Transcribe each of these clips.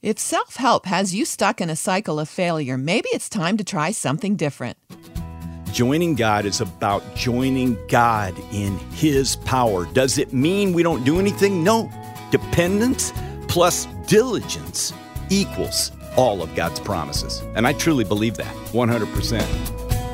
If self-help has you stuck in a cycle of failure, maybe it's time to try something different. Joining God is about joining God in His power. Does it mean we don't do anything? No. Dependence plus diligence equals all of God's promises. And I truly believe that, 100%.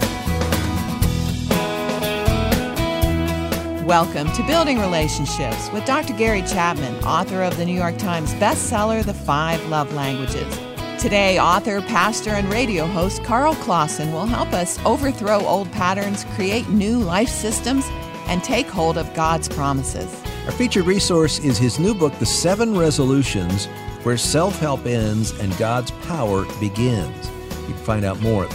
Welcome to Building Relationships with Dr. Gary Chapman, author of the New York Times bestseller, The 5 Love Languages. Today, author, pastor, and radio host Carl Clausen will help us overthrow old patterns, create new life systems, and take hold of God's promises. Our featured resource is his new book, The 7 Resolutions, Where Self-Help Ends and God's Power Begins. You can find out more at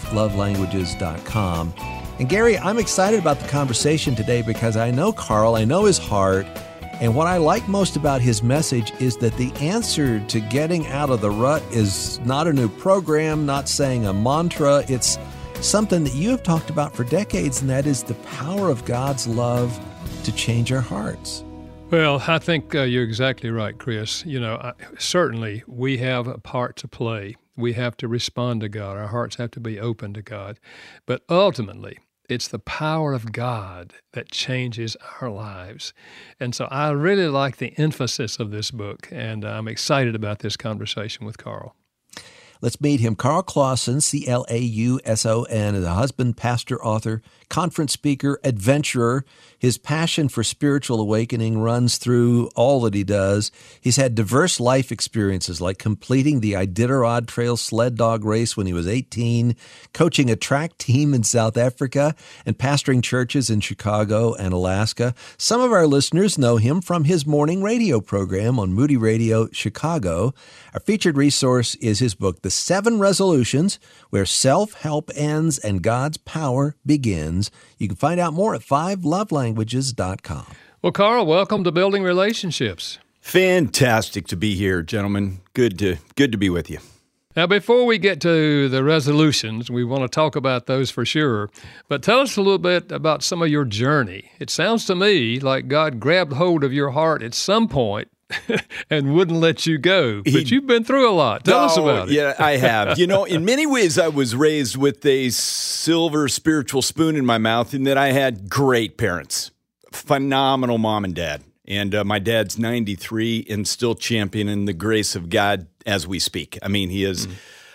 5lovelanguages.com. And Gary, I'm excited about the conversation today because I know Carl, I know his heart, and what I like most about his message is that the answer to getting out of the rut is not a new program, not saying a mantra. It's something that you have talked about for decades, and that is the power of God's love to change our hearts. Well, I think you're exactly right, Chris. Certainly we have a part to play. We have to respond to God. Our hearts have to be open to God. But ultimately, it's the power of God that changes our lives. And so I really like the emphasis of this book, and I'm excited about this conversation with Carl. Let's meet him. Carl Clausen, C-L-A-U-S-O-N, is a husband, pastor, author, conference speaker, adventurer. His passion for spiritual awakening runs through all that he does. He's had diverse life experiences like completing the Iditarod Trail sled dog race when he was 18, coaching a track team in South Africa, and pastoring churches in Chicago and Alaska. Some of our listeners know him from his morning radio program on Moody Radio Chicago. Our featured resource is his book, The 7 Resolutions, Where Self-Help Ends and God's Power Begins. You can find out more at 5lovelanguages.com. Well, Carl, welcome to Building Relationships. Fantastic to be here, gentlemen. Good to be with you. Now, before we get to the resolutions, we want to talk about those for sure. But tell us a little bit about some of your journey. It sounds to me like God grabbed hold of your heart at some point and wouldn't let you go. But you've been through a lot. Tell us about it. Yeah, I have. In many ways, I was raised with a silver spiritual spoon in my mouth in that I had great parents, phenomenal mom and dad. And my dad's 93 and still championing the grace of God as we speak. I mean, he is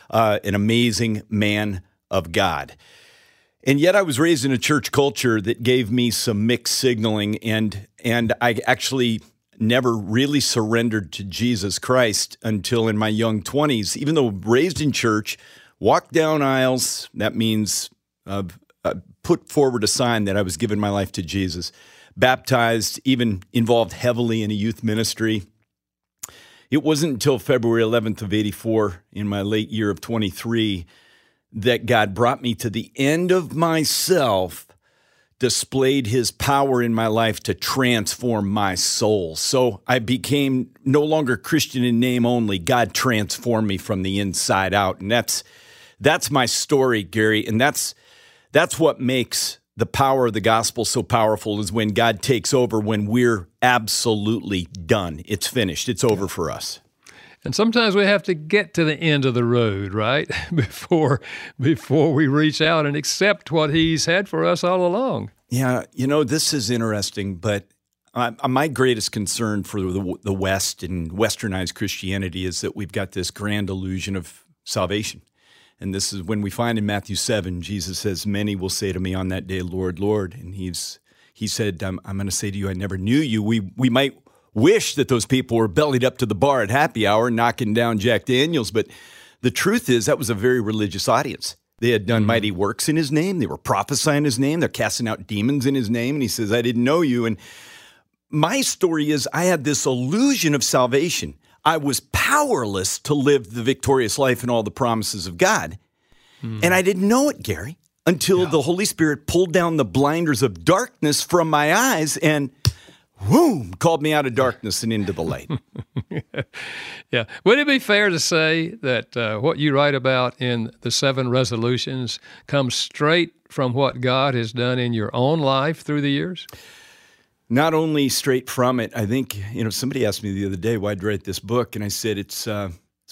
an amazing man of God. And yet I was raised in a church culture that gave me some mixed signaling, and I actually never really surrendered to Jesus Christ until in my young 20s. Even though raised in church, walked down aisles, that means put forward a sign that I was giving my life to Jesus. Baptized, even involved heavily in a youth ministry. It wasn't until February 11th of 84, in my late year of 23, that God brought me to the end of myself, displayed His power in my life to transform my soul. So I became no longer Christian in name only. God transformed me from the inside out. And that's my story, Gary. And that's what makes the power of the gospel so powerful, is when God takes over, when we're absolutely done. It's finished. It's over for us. And sometimes we have to get to the end of the road, right? Before we reach out and accept what He's had for us all along. Yeah, this is interesting, but my greatest concern for the West and westernized Christianity is that we've got this grand illusion of salvation. And this is when we find in Matthew 7, Jesus says, "Many will say to me on that day, Lord, Lord." And he said, I'm going to say to you, I never knew you. We might wish that those people were bellied up to the bar at happy hour knocking down Jack Daniels, but the truth is that was a very religious audience. They had done mighty works in His name. They were prophesying His name. They're casting out demons in His name. And He says, I didn't know you. And my story is I had this illusion of salvation. I was powerless to live the victorious life and all the promises of God. And I didn't know it, Gary, until the Holy Spirit pulled down the blinders of darkness from my eyes and whoom, called me out of darkness and into the light. Yeah. Would it be fair to say that what you write about in the 7 resolutions comes straight from what God has done in your own life through the years? Not only straight from it, I think, somebody asked me the other day, why'd you write this book? And I said, it's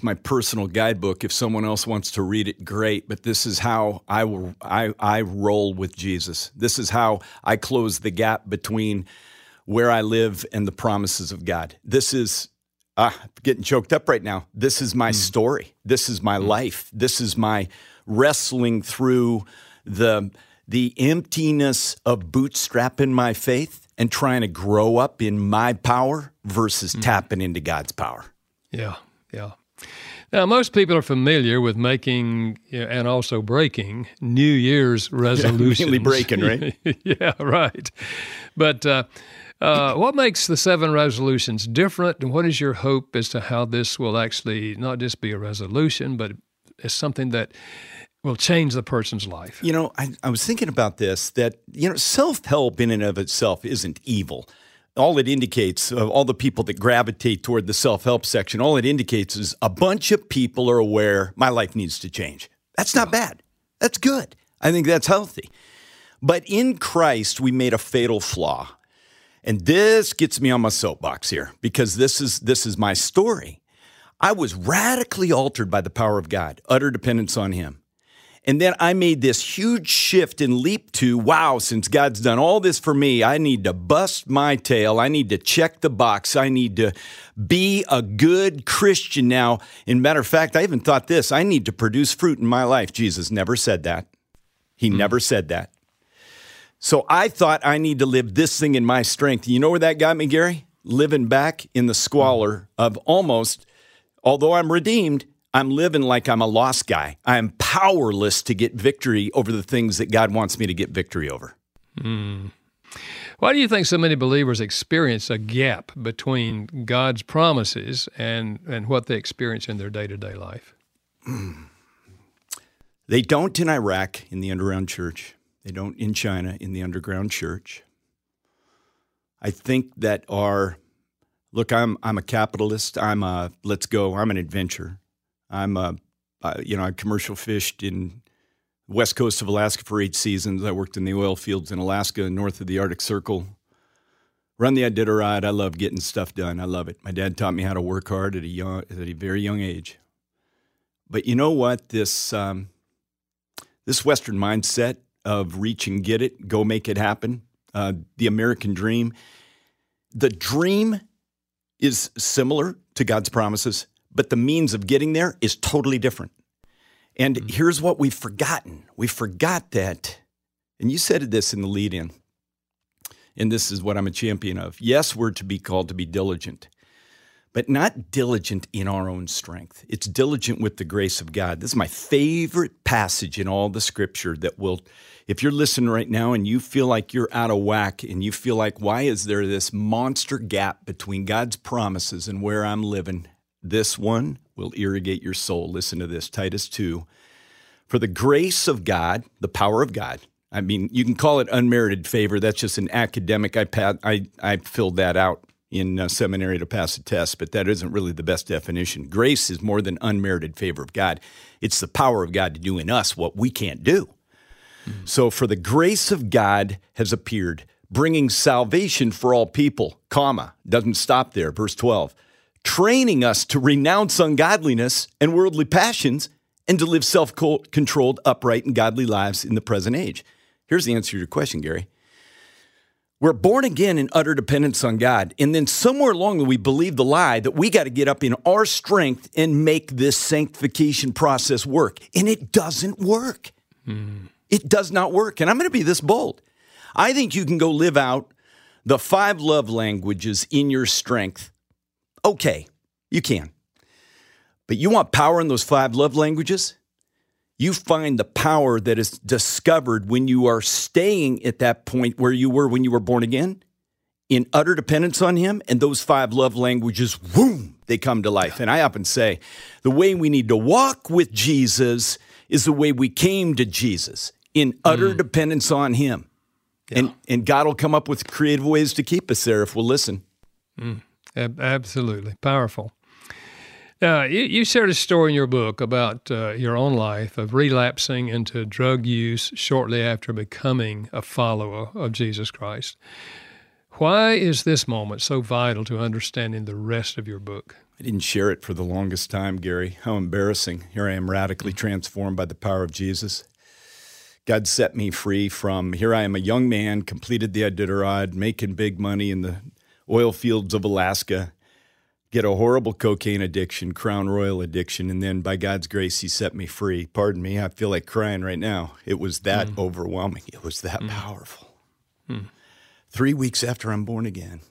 It's my personal guidebook. If someone else wants to read it, great. But this is how I roll with Jesus. This is how I close the gap between where I live and the promises of God. This is, getting choked up right now. This is my story. This is my life. This is my wrestling through the emptiness of bootstrapping my faith and trying to grow up in my power versus tapping into God's power. Yeah. Now, most people are familiar with making and also breaking New Year's resolutions. Mainly breaking, right? Yeah, right. But what makes the 7 resolutions different, and what is your hope as to how this will actually not just be a resolution, but it's something that will change the person's life? You know, I was thinking about this, that, self-help in and of itself isn't evil. All it indicates, all the people that gravitate toward the self-help section, all it indicates is a bunch of people are aware my life needs to change. That's not bad. That's good. I think that's healthy. But in Christ, we made a fatal flaw. And this gets me on my soapbox here, because this is my story. I was radically altered by the power of God, utter dependence on Him. And then I made this huge shift and leap to, wow, since God's done all this for me, I need to bust my tail. I need to check the box. I need to be a good Christian now. And matter of fact, I even thought this, I need to produce fruit in my life. Jesus never said that. He never said that. So I thought I need to live this thing in my strength. You know where that got me, Gary? Living back in the squalor of almost, although I'm redeemed, I'm living like I'm a lost guy. I am powerless to get victory over the things that God wants me to get victory over. Why do you think so many believers experience a gap between God's promises and what they experience in their day-to-day life? They don't in Iraq in the underground church. They don't in China in the underground church. I think that look, I'm a capitalist. I'm an adventurer. I commercial fished in the west coast of Alaska for 8 seasons. I worked in the oil fields in Alaska, north of the Arctic Circle. Run the Iditarod. I love getting stuff done. I love it. My dad taught me how to work hard at a very young age. But you know what? This Western mindset of reach and get it, go make it happen, the American dream. The dream is similar to God's promises, but the means of getting there is totally different. And here's what we've forgotten. We forgot that, and you said this in the lead-in, and this is what I'm a champion of. Yes, we're to be called to be diligent, but not diligent in our own strength. It's diligent with the grace of God. This is my favorite passage in all the Scripture that will, if you're listening right now and you feel like you're out of whack and you feel like, why is there this monster gap between God's promises and where I'm living? This one will irrigate your soul. Listen to this, Titus 2. For the grace of God, the power of God, I mean, you can call it unmerited favor. That's just an academic. I filled that out in seminary to pass a test, but that isn't really the best definition. Grace is more than unmerited favor of God. It's the power of God to do in us what we can't do. So for the grace of God has appeared, bringing salvation for all people, doesn't stop there, verse 12. Training us to renounce ungodliness and worldly passions and to live self-controlled, upright, and godly lives in the present age. Here's the answer to your question, Gary. We're born again in utter dependence on God, and then somewhere along the way we believe the lie that we got to get up in our strength and make this sanctification process work, and it doesn't work. It does not work, and I'm going to be this bold. I think you can go live out the 5 love languages in your strength. Okay, you can. But you want power in those 5 love languages? You find the power that is discovered when you are staying at that point where you were when you were born again, in utter dependence on Him, and those 5 love languages, boom, they come to life. And I often say, the way we need to walk with Jesus is the way we came to Jesus, in utter dependence on Him. Yeah. And God will come up with creative ways to keep us there if we'll listen. Absolutely. Powerful. Now, you shared a story in your book about your own life of relapsing into drug use shortly after becoming a follower of Jesus Christ. Why is this moment so vital to understanding the rest of your book? I didn't share it for the longest time, Gary. How embarrassing. Here I am radically transformed by the power of Jesus. God set me free from, here I am a young man, completed the Iditarod, making big money in the oil fields of Alaska, get a horrible cocaine addiction, Crown Royal addiction, and then by God's grace, he set me free. Pardon me, I feel like crying right now. It was that overwhelming. It was that powerful. 3 weeks after I'm born again,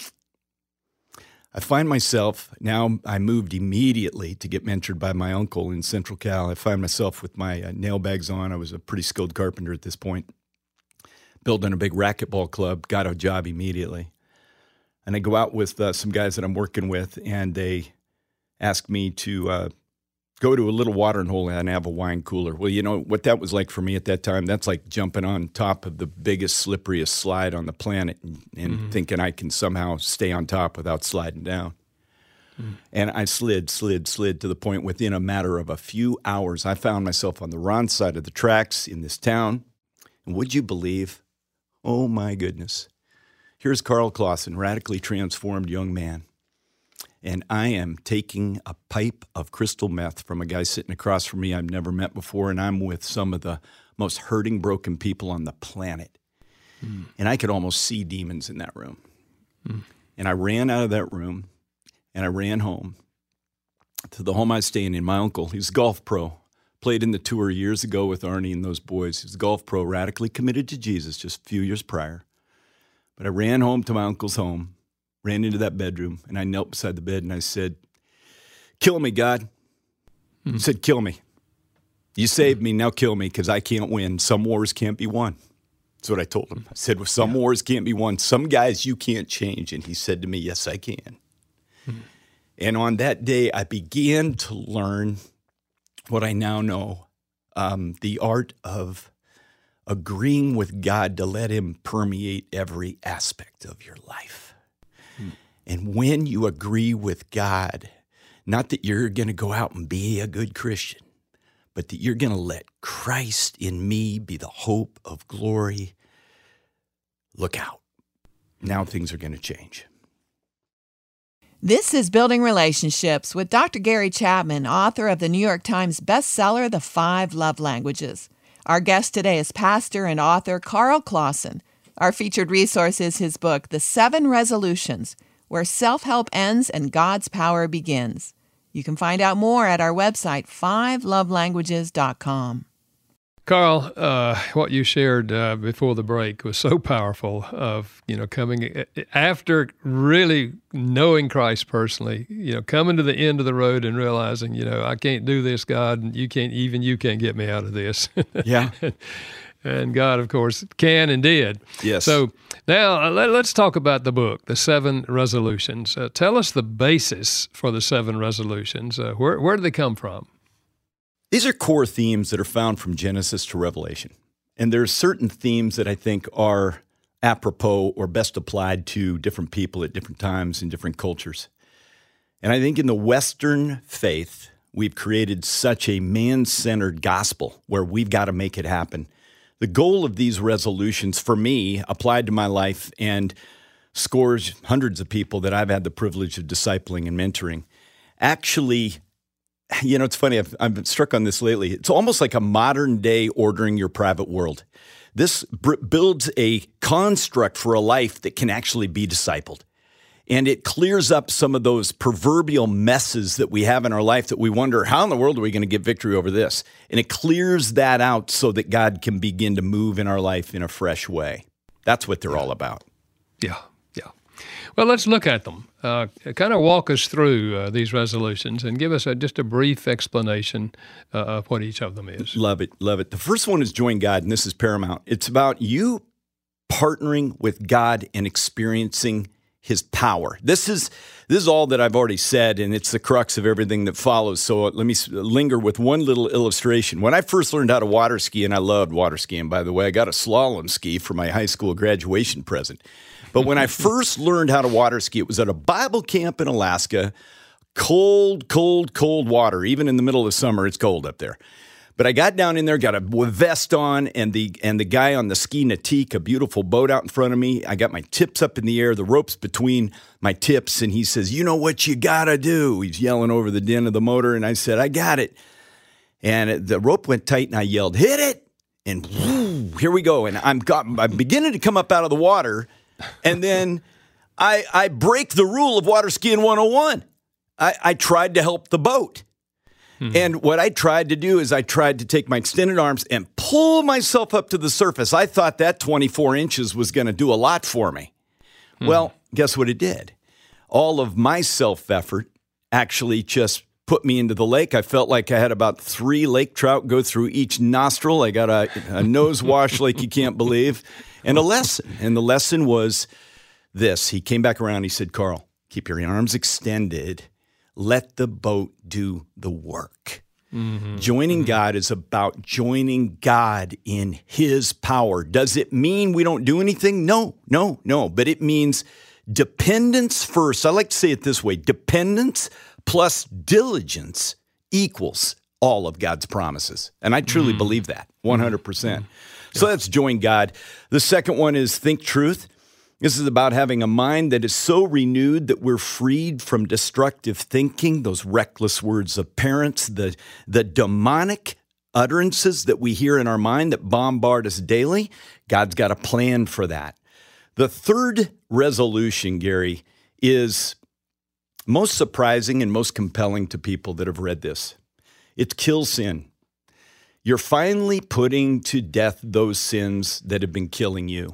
I find myself, now I moved immediately to get mentored by my uncle in Central Cal. I find myself with my nail bags on. I was a pretty skilled carpenter at this point. Building a big racquetball club, got a job immediately. And I go out with some guys that I'm working with, and they ask me to go to a little watering hole and have a wine cooler. Well, you know what that was like for me at that time? That's like jumping on top of the biggest, slipperiest slide on the planet and thinking I can somehow stay on top without sliding down. And I slid to the point within a matter of a few hours, I found myself on the wrong side of the tracks in this town. And would you believe, oh my goodness, here's Carl Clausen, radically transformed young man. And I am taking a pipe of crystal meth from a guy sitting across from me I've never met before, and I'm with some of the most hurting, broken people on the planet. And I could almost see demons in that room. And I ran out of that room, and I ran home to the home I was staying in. My uncle, he's a golf pro, played in the tour years ago with Arnie and those boys. He's a golf pro, radically committed to Jesus just a few years prior. But I ran home to my uncle's home, ran into that bedroom, and I knelt beside the bed and I said, "Kill me, God." He said, "Kill me. You saved me, now kill me, because I can't win. Some wars can't be won." That's what I told him. I said, well, some wars can't be won. Some guys you can't change. And he said to me, "Yes, I can." And on that day, I began to learn what I now know, the art of agreeing with God to let him permeate every aspect of your life. And when you agree with God, not that you're going to go out and be a good Christian, but that you're going to let Christ in me be the hope of glory, look out. Now things are going to change. This is Building Relationships with Dr. Gary Chapman, author of the New York Times bestseller, The 5 Love Languages. Our guest today is pastor and author Carl Clausen. Our featured resource is his book, The 7 Resolutions, Where Self-Help Ends and God's Power Begins. You can find out more at our website, 5lovelanguages.com. Carl, what you shared before the break was so powerful of, coming after really knowing Christ personally, coming to the end of the road and realizing, I can't do this, God, and you can't get me out of this. Yeah. And God, of course, can and did. Yes. So now let's talk about the book, The 7 Resolutions. Tell us the basis for the 7 resolutions. Where do they come from? These are core themes that are found from Genesis to Revelation. And there are certain themes that I think are apropos or best applied to different people at different times in different cultures. And I think in the Western faith, we've created such a man-centered gospel where we've got to make it happen. The goal of these resolutions, for me, applied to my life and scores, hundreds of people that I've had the privilege of discipling and mentoring, actually, it's funny, I've been struck on this lately. It's almost like a modern day ordering your private world. This builds a construct for a life that can actually be discipled. And it clears up some of those proverbial messes that we have in our life that we wonder, how in the world are we going to get victory over this? And it clears that out so that God can begin to move in our life in a fresh way. That's what they're all about. Yeah. Well, let's look at them. Kind of walk us through these resolutions and give us just a brief explanation of what each of them is. Love it. The first one is join God, and this is paramount. It's about you partnering with God and experiencing His power. This is all that I've already said, and it's the crux of everything that follows. So let me linger with one little illustration. When I first learned how to water ski, and I loved water skiing, by the way, I got a slalom ski for my high school graduation present. But when I first learned how to water ski, it was at a Bible camp in Alaska. Cold water. Even in the middle of summer, it's cold up there. But I got down in there, got a vest on, and the guy on the ski Nautique, a beautiful boat out in front of me. I got my tips up in the air, the ropes between my tips, and he says, "You know what you gotta do?" He's yelling over the din of the motor, and I said, "I got it." And the rope went tight, and I yelled, "Hit it!" And whoo, here we go. And I'm beginning to come up out of the water, and then I break the rule of water skiing 101. I tried to help the boat. And what I tried to do is I tried to take my extended arms and pull myself up to the surface. I thought that 24 inches was going to do a lot for me. Well, guess what it did? All of my self-effort actually just put me into the lake. I felt like I had about 3 lake trout go through each nostril. I got a nose wash like you can't believe, and a lesson. And the lesson was this. He came back around. He said, "Carl, keep your arms extended. Let the boat do the work." Joining God is about joining God in His power. Does it mean we don't do anything? No. But it means dependence first. I like to say it this way. Dependence plus diligence equals all of God's promises. And I truly believe that, 100%. So that's join God. The second one is think truth. This is about having a mind that is so renewed that we're freed from destructive thinking, those reckless words of parents, the demonic utterances that we hear in our mind that bombard us daily. God's got a plan for that. The third resolution, Gary, is most surprising and most compelling to people that have read this. It's kill sin. You're finally putting to death those sins that have been killing you.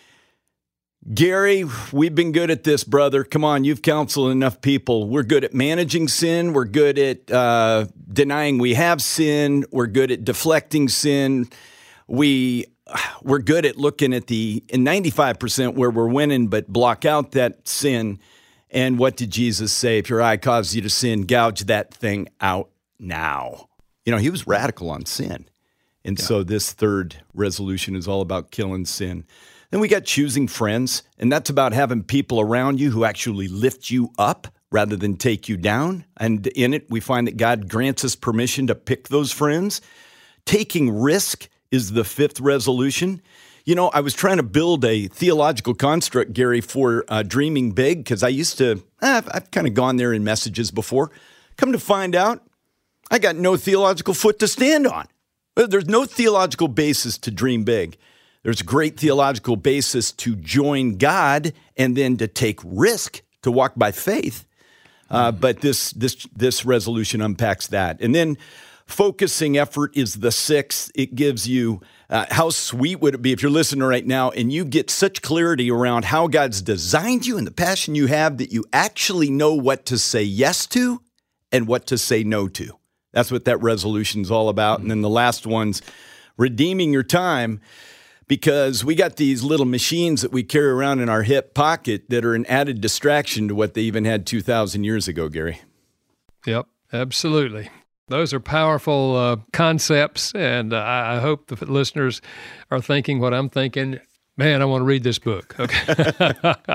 Gary, we've been good at this, brother. Come on, you've counseled enough people. We're good at managing sin. We're good at denying we have sin. We're good at deflecting sin. We're good at looking at the 95% where we're winning, but block out that sin. And what did Jesus say? If your eye causes you to sin, gouge that thing out now. You know, he was radical on sin. And so this third resolution is all about killing sin. Then we got choosing friends, and that's about having people around you who actually lift you up rather than take you down. And in it, we find that God grants us permission to pick those friends. Taking risk is the fifth resolution. You know, I was trying to build a theological construct, Gary, for dreaming big, because I used to, I've kind of gone there in messages before. Come to find out, I got no theological foot to stand on. There's no theological basis to dream big. There's a great theological basis to join God and then to take risk to walk by faith. But this resolution unpacks that. And then focusing effort is the sixth. It gives you, how sweet would it be if you're listening right now and you get such clarity around how God's designed you and the passion you have that you actually know what to say yes to and what to say no to. That's what that resolution is all about. And then the last one's redeeming your time. Because we got these little machines that we carry around in our hip pocket that are an added distraction to what they even had 2,000 years ago, Gary. Yep, absolutely. Those are powerful concepts, and I hope the listeners are thinking what I'm thinking. Man, I want to read this book. Okay.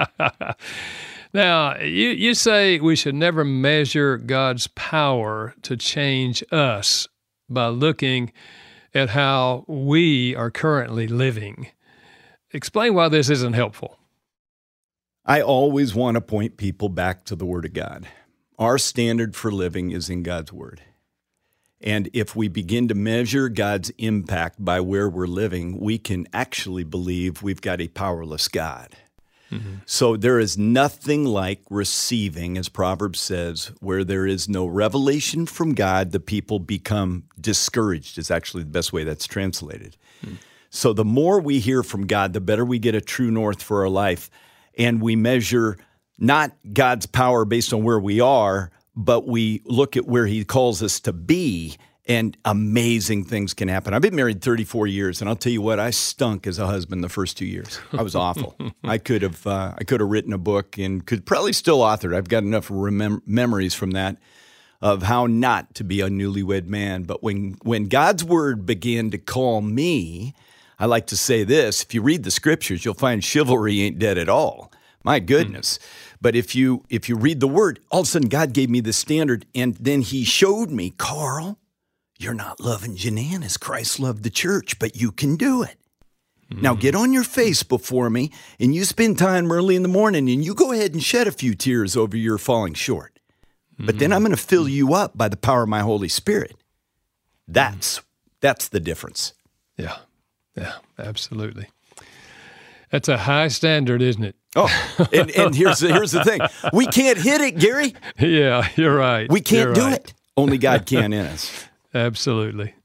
Now, you say we should never measure God's power to change us by looking at how we are currently living. Explain why this isn't helpful. I always want to point people back to the Word of God. Our standard for living is in God's Word. And if we begin to measure God's impact by where we're living, we can actually believe we've got a powerless God. So there is nothing like receiving, as Proverbs says, where there is no revelation from God, the people become discouraged, is actually the best way that's translated. So the more we hear from God, the better we get a true north for our life. And we measure not God's power based on where we are, but we look at where He calls us to be, and amazing things can happen. I've been married 34 years, and I'll tell you what, I stunk as a husband the first 2 years. I was awful. I could have written a book and could probably still author it. I've got enough memories from that of how not to be a newlywed man. But when God's Word began to call me, I like to say this, if you read the Scriptures, you'll find chivalry ain't dead at all. My goodness. But if you read the Word, all of a sudden God gave me the standard, and then He showed me, Carl, You're not loving Jeananne as Christ loved the church, but you can do it. Now get on your face before me, and you spend time early in the morning, and you go ahead and shed a few tears over your falling short. But then I'm going to fill you up by the power of my Holy Spirit. That's the difference. Yeah, absolutely. That's a high standard, isn't it? Oh, and here's the thing. We can't hit it, Gary. Yeah, you're right. We can't do it. Only God can in us. Absolutely.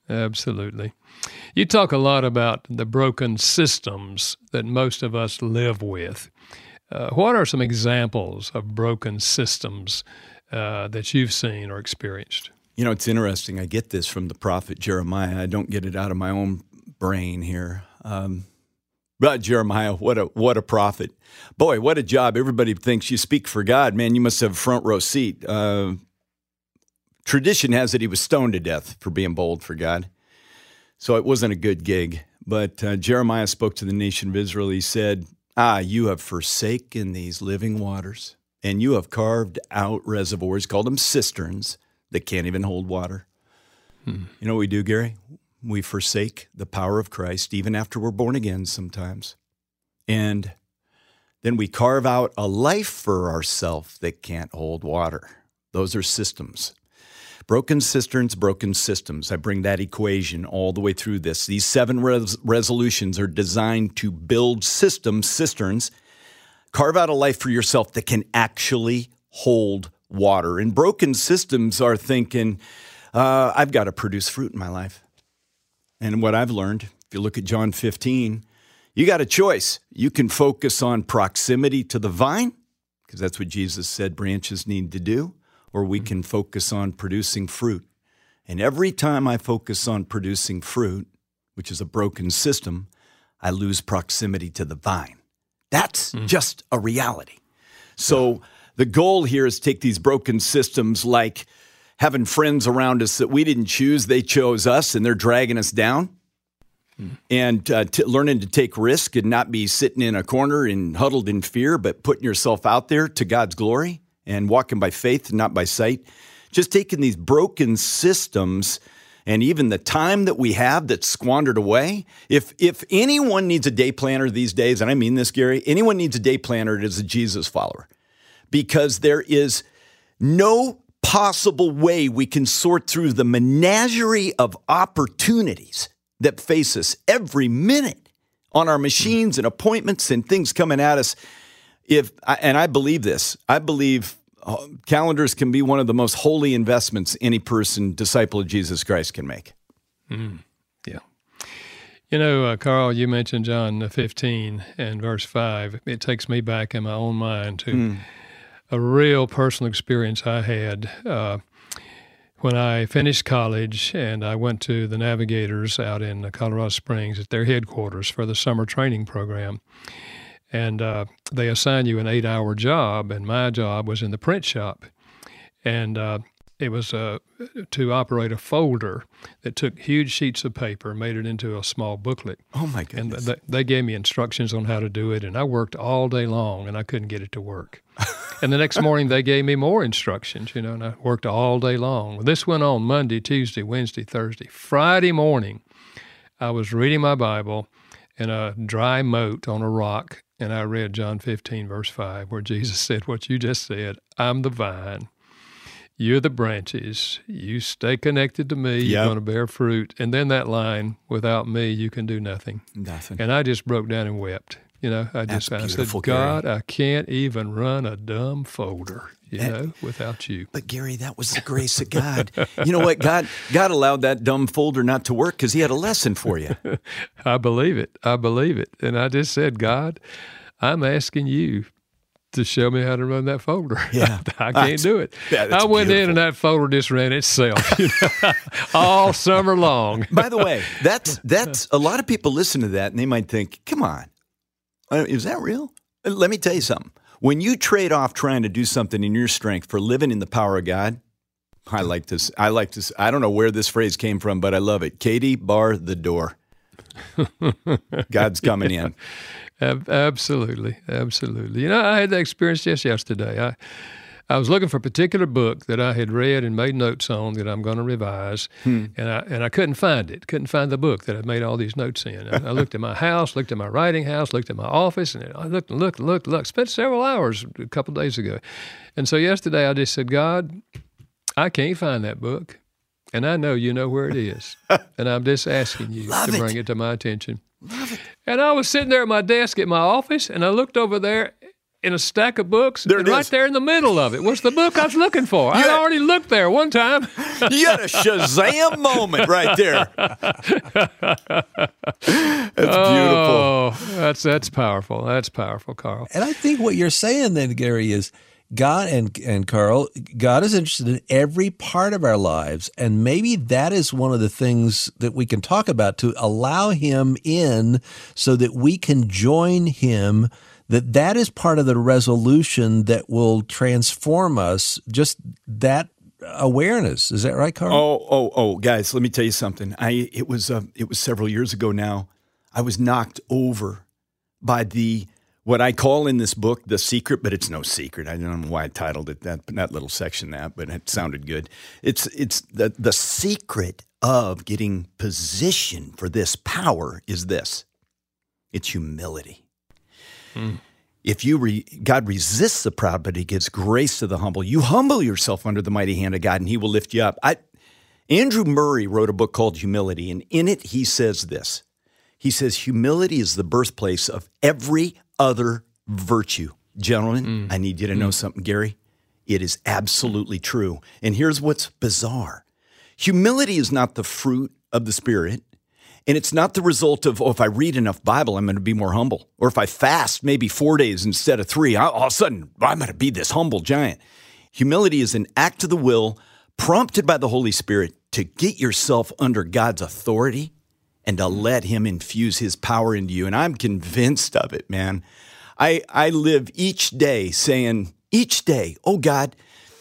You talk a lot about the broken systems that most of us live with. What are some examples of broken systems that you've seen or experienced? You know, it's interesting. I get this from the prophet Jeremiah. I don't get it out of my own brain here. But Jeremiah, what a prophet. Boy, what a job. Everybody thinks you speak for God. Man, you must have a front row seat. Tradition has it he was stoned to death for being bold for God. So it wasn't a good gig. But Jeremiah spoke to the nation of Israel. He said, you have forsaken these living waters, and you have carved out reservoirs, called them cisterns, that can't even hold water. You know what we do, Gary? We forsake the power of Christ, even after we're born again sometimes. And then we carve out a life for ourselves that can't hold water. Those are systems. Broken cisterns, broken systems. I bring that equation all the way through this. These 7 resolutions are designed to build cisterns, carve out a life for yourself that can actually hold water. And broken systems are thinking, I've got to produce fruit in my life. And what I've learned, if you look at John 15, you got a choice. You can focus on proximity to the vine, because that's what Jesus said branches need to do, or we can focus on producing fruit. And every time I focus on producing fruit, which is a broken system, I lose proximity to the vine. That's just a reality. So the goal here is to take these broken systems, like having friends around us that we didn't choose, they chose us, and they're dragging us down. And learning to take risk and not be sitting in a corner and huddled in fear, but putting yourself out there to God's glory and walking by faith and not by sight. Just taking these broken systems and even the time that we have that's squandered away. If anyone needs a day planner these days, and I mean this, Gary, anyone needs a day planner, it is a Jesus follower. Because there is no possible way we can sort through the menagerie of opportunities that face us every minute on our machines and appointments and things coming at us. And I believe this. I believe calendars can be one of the most holy investments any person, disciple of Jesus Christ, can make. Yeah. You know, Carl, you mentioned John 15 and verse 5. It takes me back in my own mind to a real personal experience I had when I finished college, and I went to the Navigators out in Colorado Springs at their headquarters for the summer training program. And they assign you an 8-hour job, and my job was in the print shop. And it was to operate a folder that took huge sheets of paper, made it into a small booklet. Oh, my goodness. And they gave me instructions on how to do it, and I worked all day long, and I couldn't get it to work. And the next morning, they gave me more instructions, and I worked all day long. Well, this went on Monday, Tuesday, Wednesday, Thursday. Friday morning, I was reading my Bible in a dry moat on a rock, and I read John 15, verse 5, where Jesus said what you just said, I'm the vine, you're the branches, you stay connected to me, you're going to bear fruit. And then that line, without me, you can do nothing. And I just broke down and wept. I said, God, I can't even run a dumb folder, without you. But Gary, that was the grace of God. You know what? God allowed that dumb folder not to work because he had a lesson for you. I believe it. And I just said, God, I'm asking you to show me how to run that folder. Yeah. I can't do it. Yeah, I went beautiful. in and that folder just ran itself all summer long. By the way, that's a lot of people listen to that and they might think, come on. Is that real? Let me tell you something. When you trade off trying to do something in your strength for living in the power of God, I like this. I don't know where this phrase came from, but I love it. Katie, bar the door. God's coming in. Absolutely. I had that experience just yesterday. I was looking for a particular book that I had read and made notes on that I'm going to revise, and I couldn't find it. Couldn't find the book that I'd made all these notes in. I looked at my house, looked at my writing house, looked at my office, and I looked. Spent several hours a couple of days ago. And so yesterday I just said, God, I can't find that book, and I know you know where it is, and I'm just asking you to bring it to my attention. And I was sitting there at my desk at my office, and I looked over there in a stack of books, and right there in the middle of it was the book I was looking for. I already looked there one time. You had a Shazam moment right there. That's beautiful. Oh, that's powerful. That's powerful, Carl. And I think what you're saying then, Gary, is God and Carl, God is interested in every part of our lives, and maybe that is one of the things that we can talk about to allow him in so that we can join him. That is part of the resolution that will transform us, just that awareness. Is that right, Carl? Oh, guys, let me tell you something. It was several years ago now. I was knocked over by what I call in this book, The Secret, but it's no secret. I don't know why I titled it that little section but it sounded good. It's the secret of getting position for this power is this. It's humility. If God resists the proud, but he gives grace to the humble. You humble yourself under the mighty hand of God, and he will lift you up. Andrew Murray wrote a book called Humility, and in it he says this. He says, humility is the birthplace of every other virtue. Gentlemen, I need you to know something, Gary. It is absolutely true. And here's what's bizarre. Humility is not the fruit of the Spirit. And it's not the result of, if I read enough Bible, I'm going to be more humble. Or if I fast maybe 4 days instead of 3, all of a sudden, I'm going to be this humble giant. Humility is an act of the will prompted by the Holy Spirit to get yourself under God's authority and to let him infuse his power into you. And I'm convinced of it, man. I live each day saying, oh God,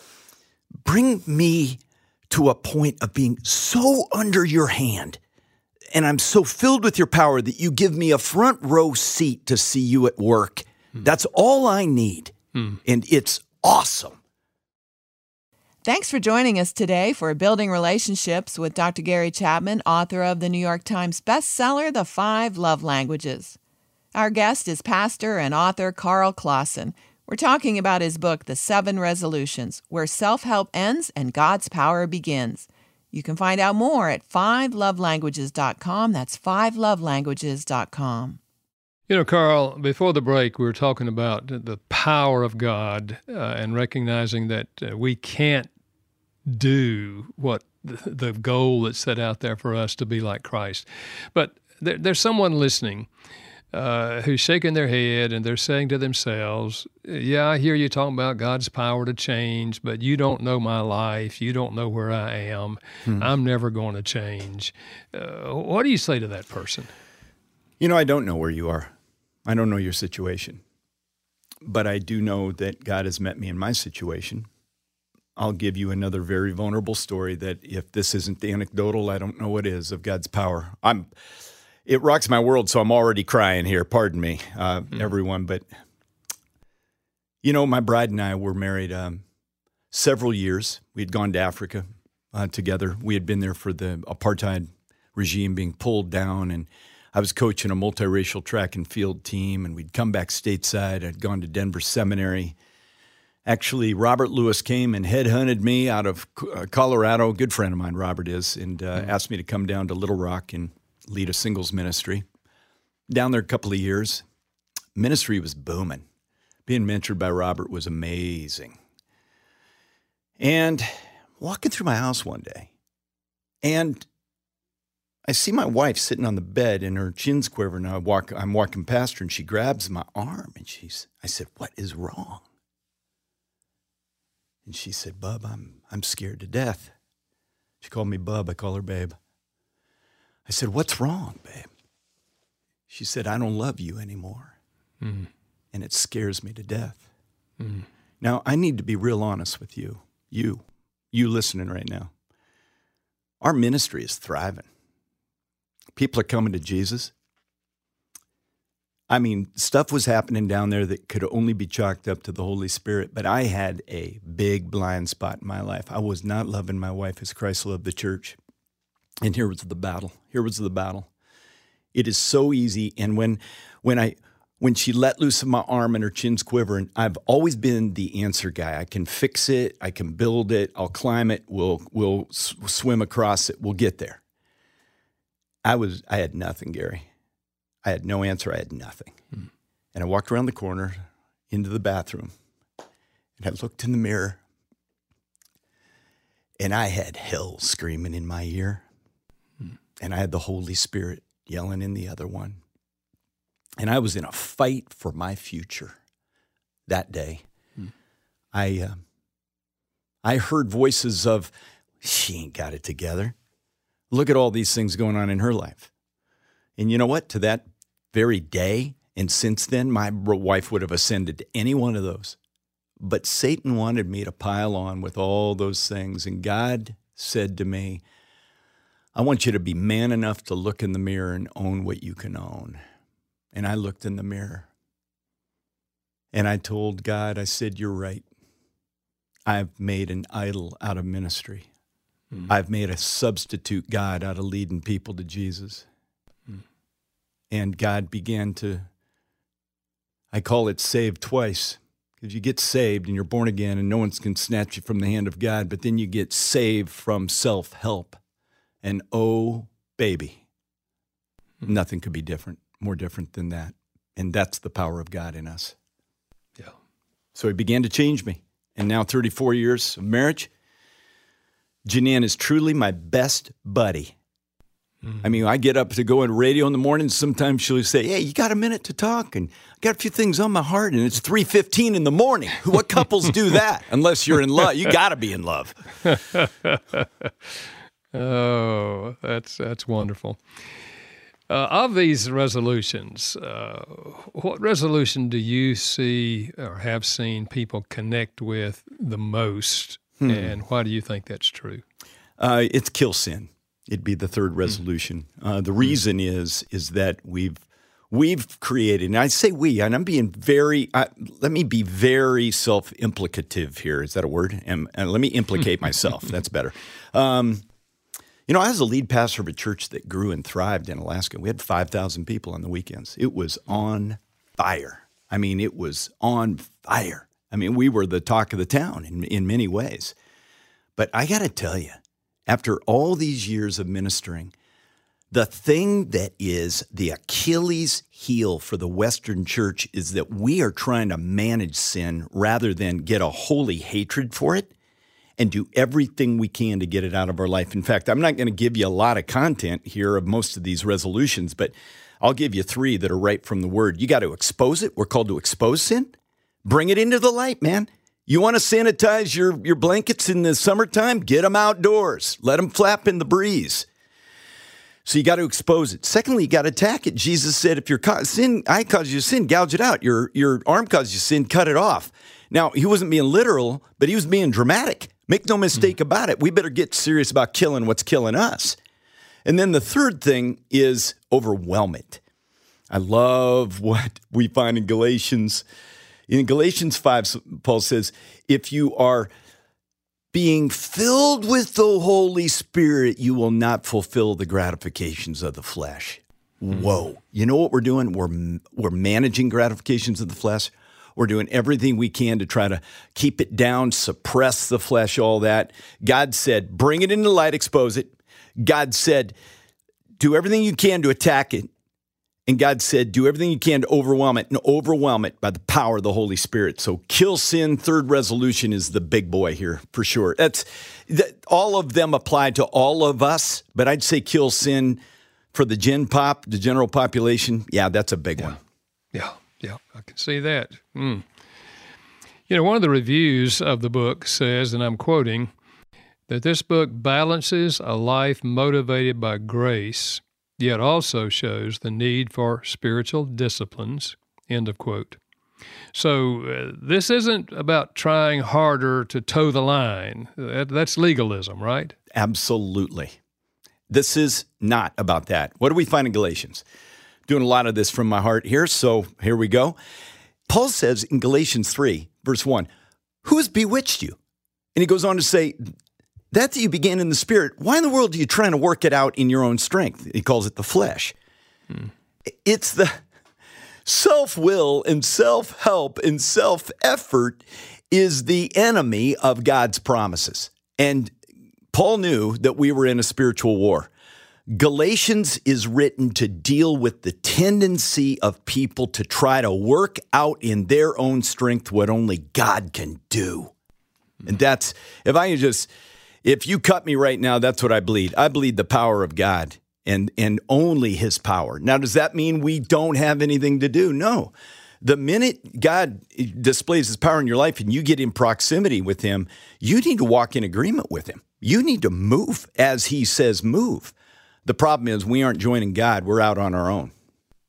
bring me to a point of being so under your hand. And I'm so filled with your power that you give me a front row seat to see you at work. That's all I need. And it's awesome. Thanks for joining us today for Building Relationships with Dr. Gary Chapman, author of the New York Times bestseller, The 5 Love Languages. Our guest is pastor and author Carl Clausen. We're talking about his book, The 7 Resolutions, Where Self-Help Ends and God's Power Begins. You can find out more at 5lovelanguages.com. That's 5lovelanguages.com. You know, Carl, before the break, we were talking about the power of God and recognizing that we can't do what the goal that's set out there for us to be like Christ. But there's someone listening who's shaking their head and they're saying to themselves, yeah, I hear you talking about God's power to change, but you don't know my life. You don't know where I am. I'm never going to change. What do you say to that person? You know, I don't know where you are. I don't know your situation. But I do know that God has met me in my situation. I'll give you another very vulnerable story that if this isn't anecdotal, I don't know what is of God's power. It rocks my world, so I'm already crying here. Pardon me, everyone. But, you know, my bride and I were married several years. We had gone to Africa together. We had been there for the apartheid regime being pulled down, and I was coaching a multiracial track and field team, and we'd come back stateside. I'd gone to Denver Seminary. Actually, Robert Lewis came and headhunted me out of Colorado. A good friend of mine, Robert is, and asked me to come down to Little Rock and lead a singles ministry. Down there a couple of years, ministry was booming. Being mentored by Robert was amazing. And walking through my house one day, and I see my wife sitting on the bed and her chin's quivering. I'm walking past her and she grabs my arm and I said, "What is wrong?" And she said, "Bub, I'm scared to death." She called me Bub. I call her Babe. I said, "What's wrong, babe?" She said, "I don't love you anymore. And it scares me to death." Now, I need to be real honest with you. You listening right now. Our ministry is thriving. People are coming to Jesus. I mean, stuff was happening down there that could only be chalked up to the Holy Spirit, but I had a big blind spot in my life. I was not loving my wife as Christ loved the church. And here was the battle. It is so easy. And when she let loose of my arm and her chin's quivering, I've always been the answer guy. I can fix it. I can build it. I'll climb it. We'll swim across it. We'll get there. I had nothing, Gary. I had no answer. I had nothing. And I walked around the corner into the bathroom, and I looked in the mirror, and I had hell screaming in my ear, and I had the Holy Spirit yelling in the other one. And I was in a fight for my future that day. I heard voices of, she ain't got it together. Look at all these things going on in her life. And you know what? To that very day, and since then, my wife would have ascended to any one of those. But Satan wanted me to pile on with all those things. And God said to me, I want you to be man enough to look in the mirror and own what you can own. And I looked in the mirror. And I told God, I said, you're right. I've made an idol out of ministry. I've made a substitute God out of leading people to Jesus. And God began to, I call it saved twice, because you get saved and you're born again and no one can snatch you from the hand of God, but then you get saved from self-help. And oh, baby, nothing could be more different than that. And that's the power of God in us. Yeah. So he began to change me. And now 34 years of marriage, Janine is truly my best buddy. I mean, I get up to go on radio in the morning. Sometimes she'll say, hey, you got a minute to talk? And I got a few things on my heart, and it's 3:15 in the morning. What couples do that? Unless you're in love. You got to be in love. Oh, that's wonderful. Of these resolutions, what resolution do you see or have seen people connect with the most, and why do you think that's true? It's kill sin. It'd be the third resolution. The reason is that we've created, and I say we, and I'm being let me be very self-implicative here. Is that a word? And let me implicate myself. That's better. You know, I was a lead pastor of a church that grew and thrived in Alaska. We had 5,000 people on the weekends. It was on fire. I mean, it was on fire. I mean, we were the talk of the town in many ways. But I got to tell you, after all these years of ministering, the thing that is the Achilles heel for the Western church is that we are trying to manage sin rather than get a holy hatred for it and do everything we can to get it out of our life. In fact, I'm not going to give you a lot of content here of most of these resolutions, but I'll give you 3 that are right from the Word. You got to expose it. We're called to expose sin. Bring it into the light, man. You want to sanitize your blankets in the summertime? Get them outdoors. Let them flap in the breeze. So you got to expose it. Secondly, you got to attack it. Jesus said, if your eye causes you sin, gouge it out. Your arm causes you sin, cut it off. Now, he wasn't being literal, but he was being dramatic. Make no mistake about it. We better get serious about killing what's killing us. And then the third thing is overwhelm it. I love what we find in Galatians. In Galatians 5, Paul says, if you are being filled with the Holy Spirit, you will not fulfill the gratifications of the flesh. Whoa. You know what we're doing? We're managing gratifications of the flesh. We're doing everything we can to try to keep it down, suppress the flesh, all that. God said, bring it into light, expose it. God said, do everything you can to attack it. And God said, do everything you can to overwhelm it, and overwhelm it by the power of the Holy Spirit. So kill sin, third resolution is the big boy here for sure. All of them apply to all of us, but I'd say kill sin for the the general population. Yeah, that's a big one. Yeah, I can see that. You know, one of the reviews of the book says, and I'm quoting, that this book balances a life motivated by grace, yet also shows the need for spiritual disciplines, end of quote. So this isn't about trying harder to toe the line. That's legalism, right? Absolutely. This is not about that. What do we find in Galatians? doing a lot of this from my heart here, so here we go. Paul says in Galatians 3, verse 1, who has bewitched you? And he goes on to say, that you began in the Spirit, why in the world are you trying to work it out in your own strength? He calls it the flesh. It's the self-will and self-help and self-effort is the enemy of God's promises. And Paul knew that we were in a spiritual war. Galatians is written to deal with the tendency of people to try to work out in their own strength what only God can do. And that's, if you cut me right now, that's what I bleed. I bleed the power of God and only his power. Now, does that mean we don't have anything to do? No. The minute God displays his power in your life and you get in proximity with him, you need to walk in agreement with him. You need to move as he says move. The problem is we aren't joining God. We're out on our own.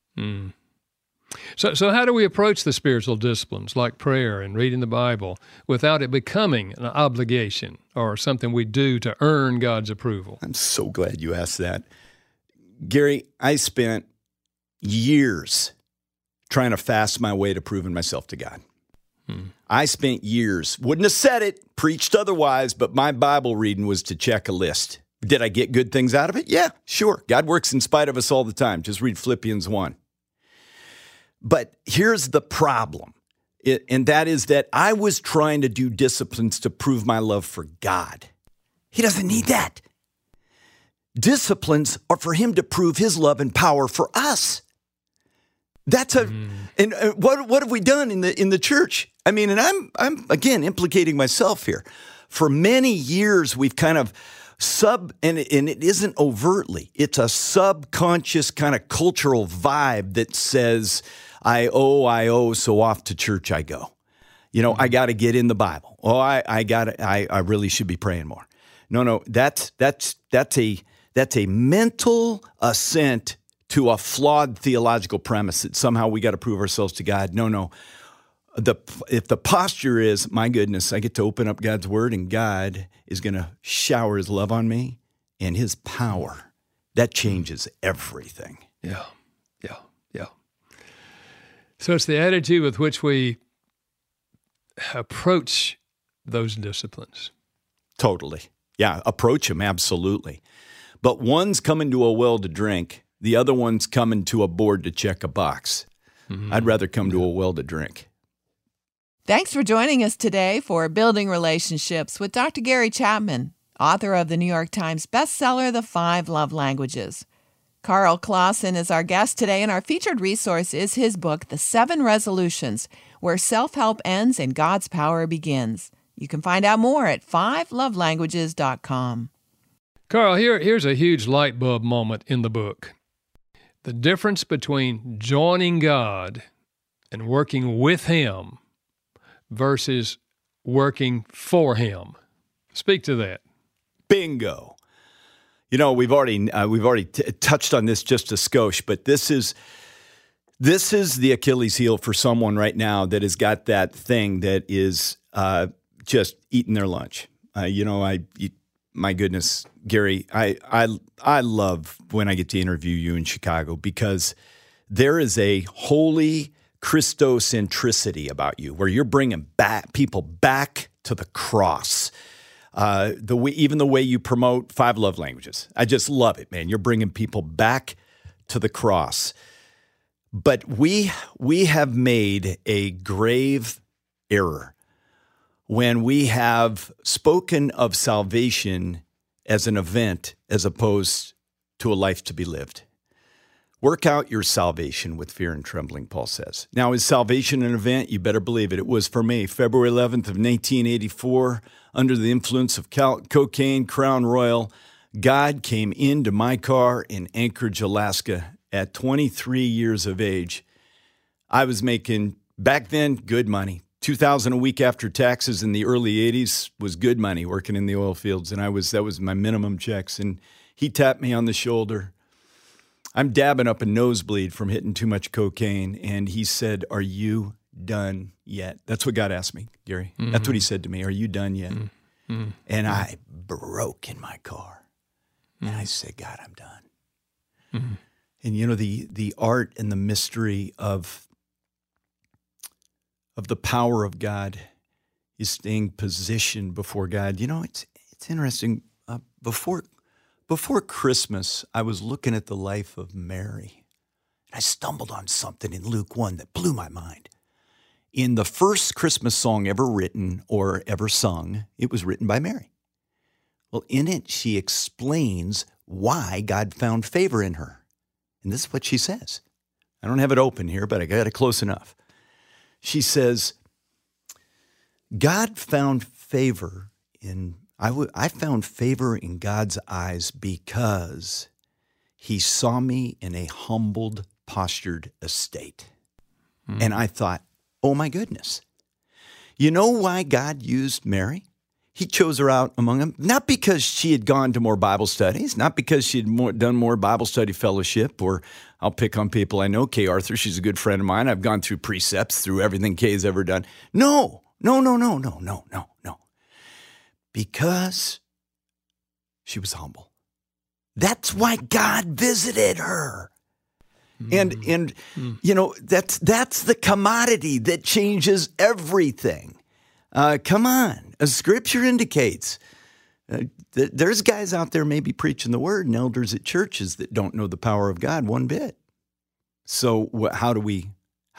So how do we approach the spiritual disciplines like prayer and reading the Bible without it becoming an obligation or something we do to earn God's approval? I'm so glad you asked that. Gary, I spent years trying to fast my way to proving myself to God. I spent years, wouldn't have said it, preached otherwise, but my Bible reading was to check a list. Did I get good things out of it? Yeah, sure. God works in spite of us all the time. Just read Philippians 1. But here's the problem, and that is that I was trying to do disciplines to prove my love for God. He doesn't need that. Disciplines are for him to prove his love and power for us. That's and what have we done in the church? I mean, and I'm again implicating myself here. For many years, we've kind of and it isn't overtly. It's a subconscious kind of cultural vibe that says, I owe, so off to church I go. You know, I got to get in the Bible. Oh, I really should be praying more. No, that's a mental assent to a flawed theological premise that somehow we got to prove ourselves to God. No. If the posture is, my goodness, I get to open up God's word and God is going to shower his love on me and his power, that changes everything. Yeah. So it's the attitude with which we approach those disciplines. Totally. Yeah, approach them, absolutely. But one's coming to a well to drink, the other one's coming to a board to check a box. I'd rather come to a well to drink. Thanks for joining us today for Building Relationships with Dr. Gary Chapman, author of the New York Times bestseller, The 5 Love Languages. Carl Clausen is our guest today, and our featured resource is his book, The 7 Resolutions, Where Self-Help Ends and God's Power Begins. You can find out more at 5lovelanguages.com. Carl, here's a huge light bulb moment in the book. The difference between joining God and working with him versus working for him. Speak to that. Bingo. You know, we've already touched on this just a skosh, but this is the Achilles heel for someone right now that has got that thing that is just eating their lunch. My goodness, Gary, I love when I get to interview you in Chicago because there is a holy Christocentricity about you, where you're bringing people back to the cross. Even the way you promote 5 love languages, I just love it, man. You're bringing people back to the cross. But we have made a grave error when we have spoken of salvation as an event as opposed to a life to be lived. Work out your salvation with fear and trembling, Paul says. Now, is salvation an event? You better believe it. It was for me. February 11th of 1984, under the influence of cocaine, Crown Royal, God came into my car in Anchorage, Alaska at 23 years of age. I was making, back then, good money. $2,000 a week after taxes in the early 80s was good money working in the oil fields, and that was my minimum checks. And he tapped me on the shoulder. I'm dabbing up a nosebleed from hitting too much cocaine, and he said, "Are you done yet?" That's what God asked me, Gary. Mm-hmm. That's what he said to me. "Are you done yet?" Mm-hmm. And I broke in my car, and I said, "God, I'm done." Mm-hmm. And the art and the mystery of the power of God is staying positioned before God. It's interesting. Before Christmas, I was looking at the life of Mary. I stumbled on something in Luke 1 that blew my mind. In the first Christmas song ever written or ever sung, it was written by Mary. Well, in it, she explains why God found favor in her. And this is what she says. I don't have it open here, but I got it close enough. She says, God found favor I found favor in God's eyes because he saw me in a humbled, postured estate. And I thought, oh my goodness. You know why God used Mary? He chose her out among them, not because she had gone to more Bible studies, not because she had done more Bible study fellowship, or I'll pick on people I know. Kay Arthur, she's a good friend of mine. I've gone through precepts, through everything Kay's ever done. No. Because she was humble. That's why God visited her. And that's the commodity that changes everything. Come on. As Scripture indicates, there's guys out there maybe preaching the word and elders at churches that don't know the power of God one bit. So how do we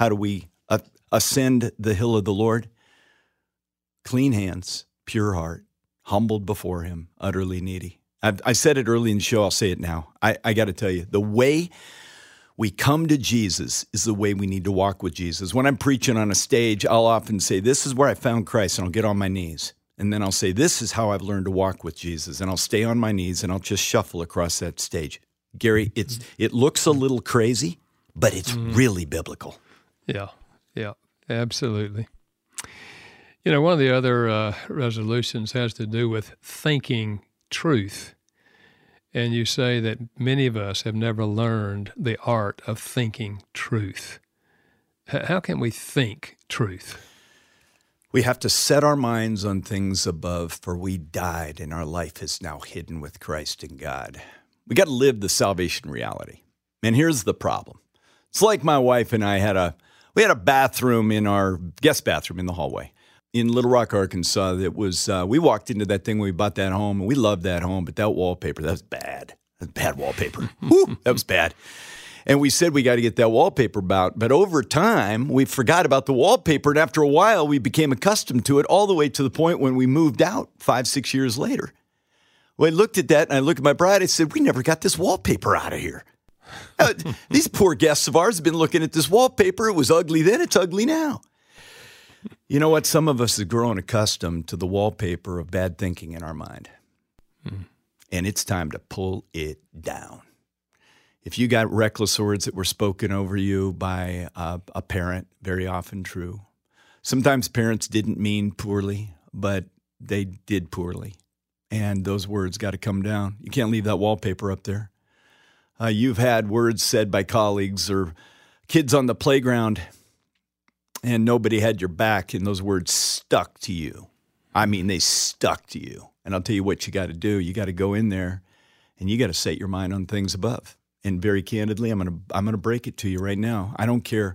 ascend the hill of the Lord? Clean hands, pure heart, humbled before him, utterly needy. I said it early in the show. I'll say it now. I got to tell you, the way we come to Jesus is the way we need to walk with Jesus. When I'm preaching on a stage, I'll often say, this is where I found Christ, and I'll get on my knees. And then I'll say, this is how I've learned to walk with Jesus. And I'll stay on my knees, and I'll just shuffle across that stage. Gary, it looks a little crazy, but it's really biblical. Yeah, absolutely. One of the other resolutions has to do with thinking truth. And you say that many of us have never learned the art of thinking truth. How can we think truth? We have to set our minds on things above, for we died, and our life is now hidden with Christ in God. We got to live the salvation reality. And here's the problem. It's like my wife and I we had a bathroom in our guest bathroom in the hallway in Little Rock, Arkansas. That was, we walked into that thing when we bought that home, and we loved that home, but that wallpaper, that was bad. That was bad wallpaper. Woo, that was bad. And we said we got to get that wallpaper out. But over time, we forgot about the wallpaper, and after a while, we became accustomed to it all the way to the point when we moved out 5-6 years later. Well, I looked at that, and I looked at my bride, I said, we never got this wallpaper out of here. These poor guests of ours have been looking at this wallpaper. It was ugly then, it's ugly now. You know what? Some of us have grown accustomed to the wallpaper of bad thinking in our mind. And it's time to pull it down. If you got reckless words that were spoken over you by a parent, very often true. Sometimes parents didn't mean poorly, but they did poorly. And those words got to come down. You can't leave that wallpaper up there. You've had words said by colleagues or kids on the playground, and nobody had your back, and those words stuck to you. I mean, they stuck to you. And I'll tell you what you got to do. You got to go in there, and you got to set your mind on things above. And very candidly, I'm gonna break it to you right now. I don't care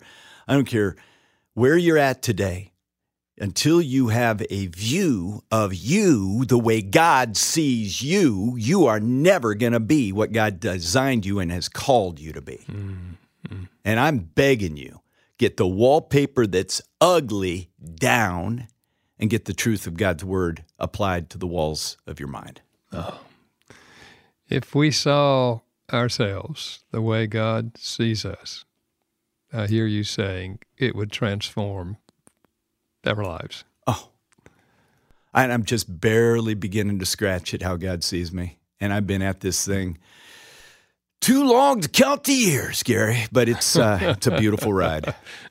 where you're at today. Until you have a view of you the way God sees you, you are never going to be what God designed you and has called you to be. And I'm begging you, get the wallpaper that's ugly down and get the truth of God's word applied to the walls of your mind. Oh. If we saw ourselves the way God sees us, I hear you saying it would transform our lives. Oh, I'm just barely beginning to scratch at how God sees me. And I've been at this thing too long to count the years, Gary, but it's a beautiful ride.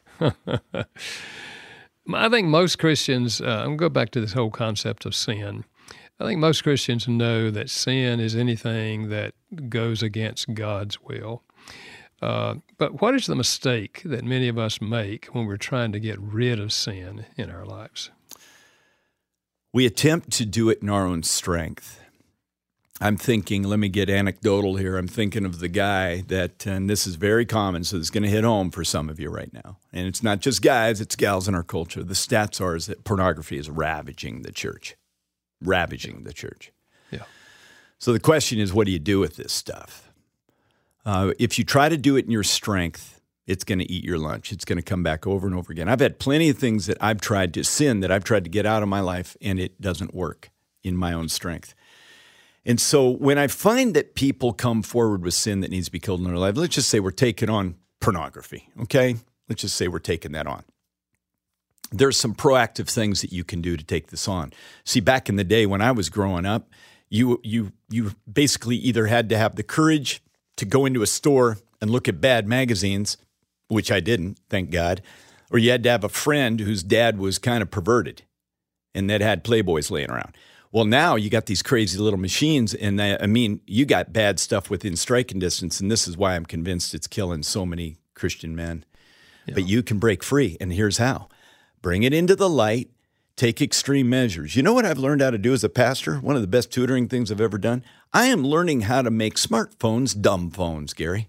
I think most Christians, I'm going to go back to this whole concept of sin. I think most Christians know that sin is anything that goes against God's will. But what is the mistake that many of us make when we're trying to get rid of sin in our lives? We attempt to do it in our own strength. I'm thinking, let me get anecdotal here. I'm thinking of the guy that, and this is very common, so it's going to hit home for some of you right now. And it's not just guys, it's gals in our culture. The stats are is that pornography is ravaging the church. Ravaging the church. Yeah. So the question is, what do you do with this stuff? If you try to do it in your strength, it's going to eat your lunch. It's going to come back over and over again. I've had plenty of things that I've tried to sin, that I've tried to get out of my life, and it doesn't work in my own strength. And so when I find that people come forward with sin that needs to be killed in their life, let's just say we're taking on pornography, okay? Let's just say we're taking that on. There's some proactive things that you can do to take this on. See, back in the day when I was growing up, you basically either had to have the courage to go into a store and look at bad magazines, which I didn't, thank God, or you had to have a friend whose dad was kind of perverted and that had Playboys laying around. Well, now you got these crazy little machines, and you got bad stuff within striking distance, and this is why I'm convinced it's killing so many Christian men. Yeah. But you can break free, and here's how. Bring it into the light, take extreme measures. You know what I've learned how to do as a pastor? One of the best tutoring things I've ever done? I am learning how to make smartphones dumb phones, Gary.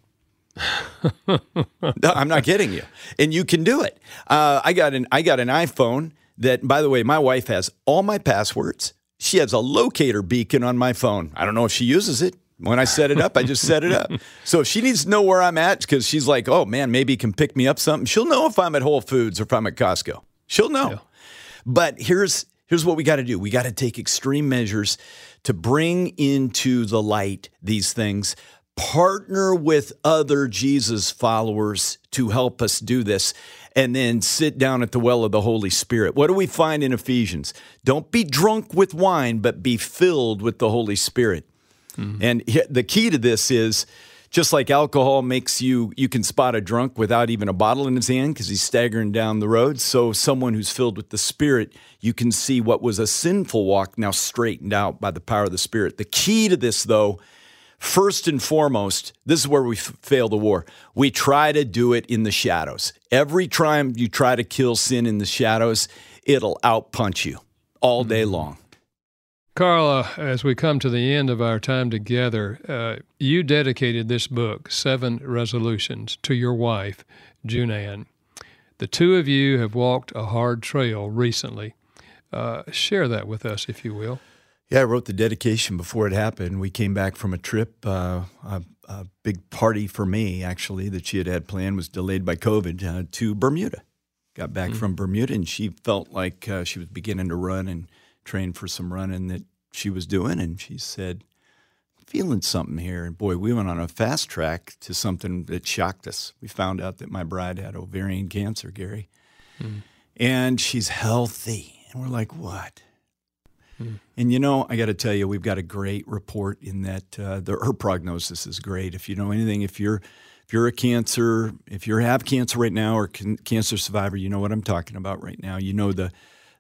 No, I'm not kidding you. And you can do it. I got an iPhone that, by the way, my wife has all my passwords. She has a locator beacon on my phone. I don't know if she uses it. When I set it up, I just set it up. So if she needs to know where I'm at, because she's like, oh, man, maybe he can pick me up something. She'll know if I'm at Whole Foods or if I'm at Costco. She'll know. Yeah. But here's what we got to do. We got to take extreme measures to bring into the light these things. Partner with other Jesus followers to help us do this, and then sit down at the well of the Holy Spirit. What do we find in Ephesians? Don't be drunk with wine, but be filled with the Holy Spirit. Mm-hmm. And the key to this is, just like alcohol makes you can spot a drunk without even a bottle in his hand because he's staggering down the road. So someone who's filled with the Spirit, you can see what was a sinful walk now straightened out by the power of the Spirit. The key to this, though, first and foremost, this is where we fail the war. We try to do it in the shadows. Every time you try to kill sin in the shadows, it'll outpunch you all day long. Carl, as we come to the end of our time together, you dedicated this book, 7 Resolutions, to your wife, June Ann. The two of you have walked a hard trail recently. Share that with us, if you will. Yeah, I wrote the dedication before it happened. We came back from a trip. A big party for me, actually, that she had planned was delayed by COVID to Bermuda. Got back from Bermuda, and she felt like she was beginning to run and train for some running that she was doing. And she said, feeling something here. And boy, we went on a fast track to something that shocked us. We found out that my bride had ovarian cancer, Gary. And she's healthy. And we're like, what? And, I got to tell you, we've got a great report in that her prognosis is great. If you know anything, if you have cancer right now or cancer survivor, you know what I'm talking about right now. You know the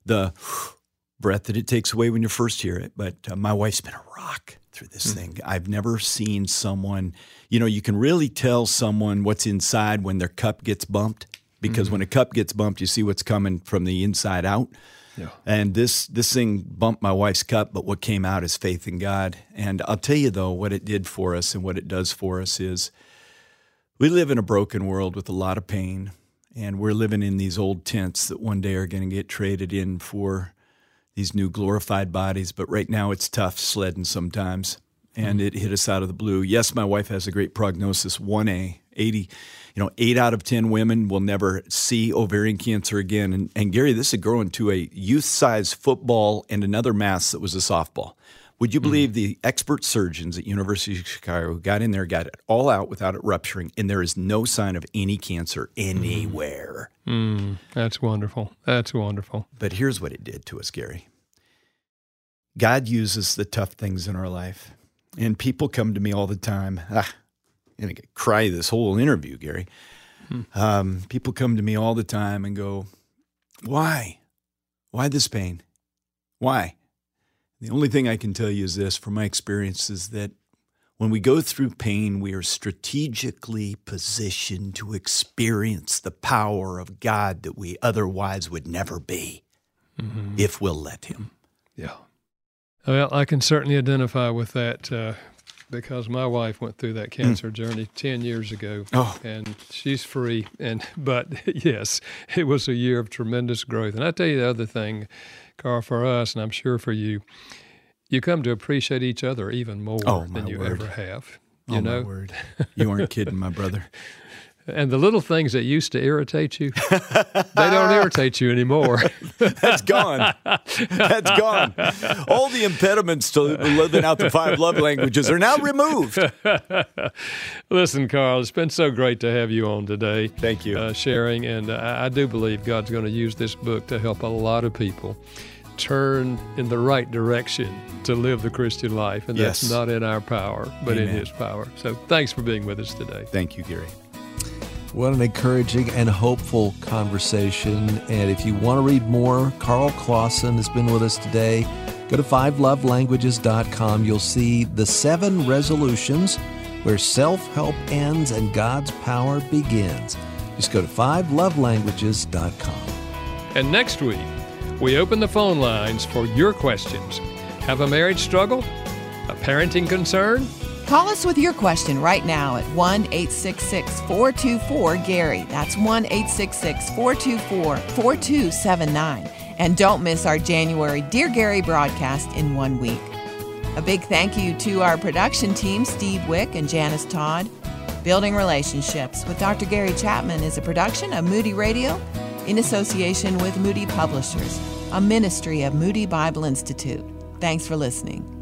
breath that it takes away when you first hear it. But my wife's been a rock through this thing. I've never seen someone, you can really tell someone what's inside when their cup gets bumped, because when a cup gets bumped, you see what's coming from the inside out. Yeah. And this thing bumped my wife's cup, but what came out is faith in God. And I'll tell you, though, what it did for us and what it does for us is we live in a broken world with a lot of pain, and we're living in these old tents that one day are going to get traded in for these new glorified bodies. But right now it's tough sledding sometimes, and it hit us out of the blue. Yes, my wife has a great prognosis, 1A, 80. 8 out of 10 women will never see ovarian cancer again. And Gary, this is growing to a youth-sized football and another mass that was a softball. Would you believe the expert surgeons at University of Chicago got in there, got it all out without it rupturing, and there is no sign of any cancer anywhere. That's wonderful. That's wonderful. But here's what it did to us, Gary. God uses the tough things in our life. And people come to me all the time. I'm going to cry this whole interview, Gary. People come to me all the time and go, why? Why this pain? Why? The only thing I can tell you is this, from my experience, is that when we go through pain, we are strategically positioned to experience the power of God that we otherwise would never be if we'll let Him. Yeah. Well, I can certainly identify with that because my wife went through that cancer journey 10 years ago, and she's free. But yes, it was a year of tremendous growth. And I tell you the other thing, Carl, for us, and I'm sure for you, you come to appreciate each other even more than you ever have. You know? My word. You aren't kidding, my brother. And the little things that used to irritate you, they don't irritate you anymore. That's gone. That's gone. All the impediments to living out the 5 love languages are now removed. Listen, Carl, it's been so great to have you on today. Thank you. Sharing, and I do believe God's going to use this book to help a lot of people turn in the right direction to live the Christian life. And that's not in our power, but in His power. So thanks for being with us today. Thank you, Gary. What an encouraging and hopeful conversation. And if you want to read more, Carl Clausen has been with us today. Go to 5lovelanguages.com. You'll see the 7 resolutions where self-help ends and God's power begins. Just go to 5lovelanguages.com. And next week, we open the phone lines for your questions. Have a marriage struggle? A parenting concern? Call us with your question right now at 1-866-424-GARY. That's 1-866-424-4279. And don't miss our January Dear Gary broadcast in 1 week. A big thank you to our production team, Steve Wick and Janice Todd. Building Relationships with Dr. Gary Chapman is a production of Moody Radio in association with Moody Publishers, a ministry of Moody Bible Institute. Thanks for listening.